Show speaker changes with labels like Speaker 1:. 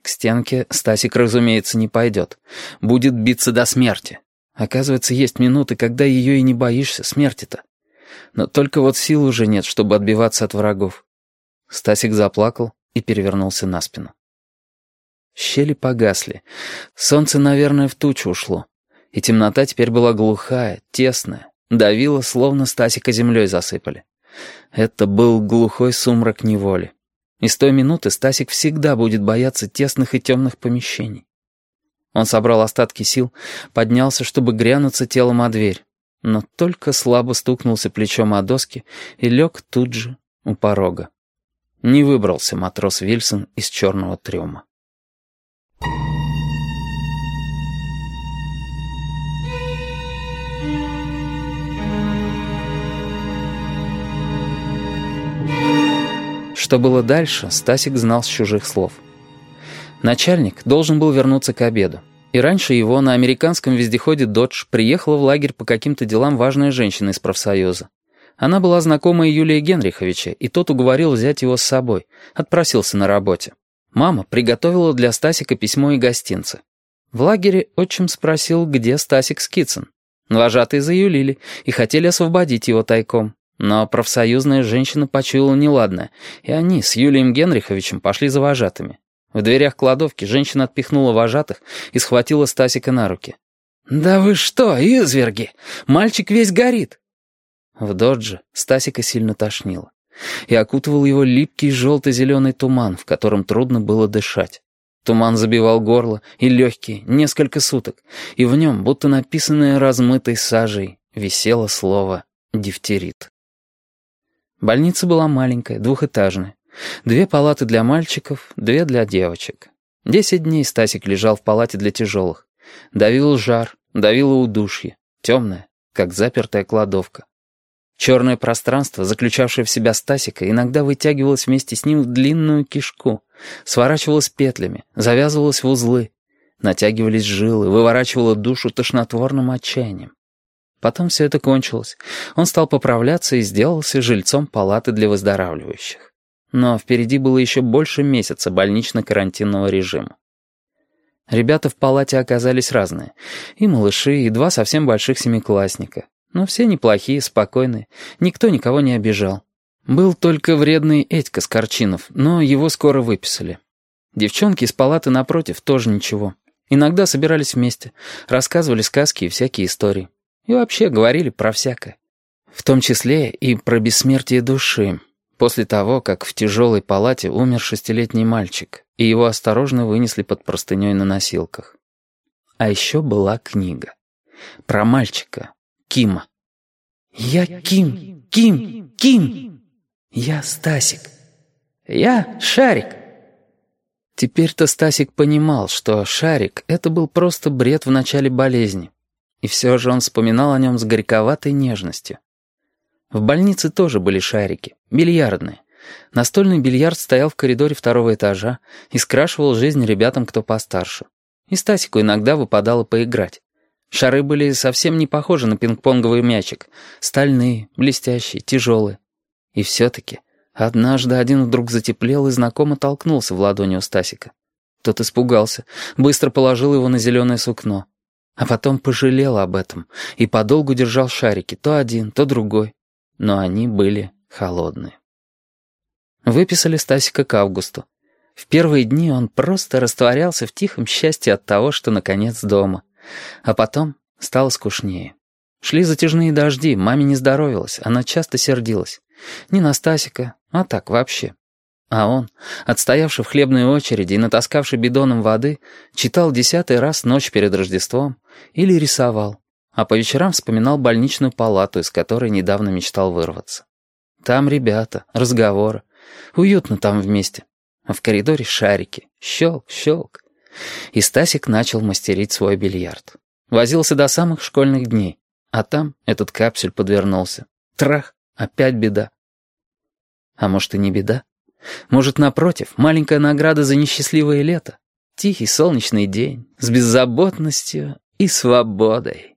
Speaker 1: К стенке Стасик, разумеется, не пойдет. Будет биться до смерти. Оказывается, есть минуты, когда ее и не боишься, смерти-то. Но только вот сил уже нет, чтобы отбиваться от врагов. Стасик заплакал и перевернулся на спину. Щели погасли. Солнце, наверное, в тучу ушло. И темнота теперь была глухая, тесная, давила, словно Стасика землей засыпали. Это был глухой сумрак неволи. И с той минуты Стасик всегда будет бояться тесных и темных помещений. Он собрал остатки сил, поднялся, чтобы грянуться телом о дверь, но только слабо стукнулся плечом о доски и лег тут же у порога. Не выбрался матрос Вильсон из черного трюма. Что было дальше, Стасик знал с чужих слов. Начальник должен был вернуться к обеду. И раньше его на американском вездеходе «Додж» приехала в лагерь по каким-то делам важная женщина из профсоюза. Она была знакома Юлия Генриховича, и тот уговорил взять его с собой, отпросился на работе. Мама приготовила для Стасика письмо и гостинцы. В лагере отчим спросил, где Стасик Скицын. Вожатые заюлили и хотели освободить его тайком. Но профсоюзная женщина почуяла неладное, и они с Юлием Генриховичем пошли за вожатыми. В дверях кладовки женщина отпихнула вожатых и схватила Стасика на руки. «Да вы что, изверги! Мальчик весь горит!» В «Додже» Стасика сильно тошнило, и окутывал его липкий желто-зеленый туман, в котором трудно было дышать. Туман забивал горло и легкие несколько суток, и в нем, будто написанное размытой сажей, висело слово «дифтерит». Больница была маленькая, двухэтажная. 2 палаты для мальчиков, 2 для девочек. 10 дней Стасик лежал в палате для тяжелых. Давил жар, давило удушье, темное, как запертая кладовка. Черное пространство, заключавшее в себя Стасика, иногда вытягивалось вместе с ним в длинную кишку, сворачивалось петлями, завязывалось в узлы, натягивались жилы, выворачивало душу тошнотворным отчаянием. Потом все это кончилось. Он стал поправляться и сделался жильцом палаты для выздоравливающих. Но впереди было еще больше месяца больнично-карантинного режима. Ребята в палате оказались разные. И малыши, и 2 совсем больших семиклассника. Но все неплохие, спокойные. Никто никого не обижал. Был только вредный Этька Скорчинов, но его скоро выписали. Девчонки из палаты напротив тоже ничего. Иногда собирались вместе, рассказывали сказки и всякие истории. И вообще говорили про всякое. В том числе и про бессмертие души. После того, как в тяжелой палате умер 6-летний мальчик, и его осторожно вынесли под простыней на носилках. А еще была книга. Про мальчика, Кима. «Я Ким, Ким, Ким! Я Стасик! Я Шарик!» Теперь-то Стасик понимал, что Шарик — это был просто бред в начале болезни. И все же он вспоминал о нем с горьковатой нежностью. В больнице тоже были шарики, бильярдные. Настольный бильярд стоял в коридоре 2-го этажа и скрашивал жизнь ребятам, кто постарше. И Стасику иногда выпадало поиграть. Шары были совсем не похожи на пинг-понговый мячик. Стальные, блестящие, тяжелые. И все-таки однажды один вдруг затеплел и знакомо толкнулся в ладони у Стасика. Тот испугался, быстро положил его на зеленое сукно. А потом пожалел об этом и подолгу держал шарики, то один, то другой. Но они были холодные. Выписали Стасика к августу. В первые дни он просто растворялся в тихом счастье от того, что наконец дома. А потом стало скучнее. Шли затяжные дожди, маме не здоровилась, она часто сердилась. Не на Стасика, а так вообще. А он, отстоявший в хлебной очереди и натаскавший бидоном воды, читал 10-й раз «Ночь перед Рождеством» или рисовал, а по вечерам вспоминал больничную палату, из которой недавно мечтал вырваться. Там ребята, разговоры, уютно там вместе, а в коридоре шарики, щелк, щелк. И Стасик начал мастерить свой бильярд. Возился до самых школьных дней, а там этот капсюль подвернулся. Трах, опять беда. А может и не беда? Может, напротив, маленькая награда за несчастливое лето? Тихий солнечный день с беззаботностью и свободой.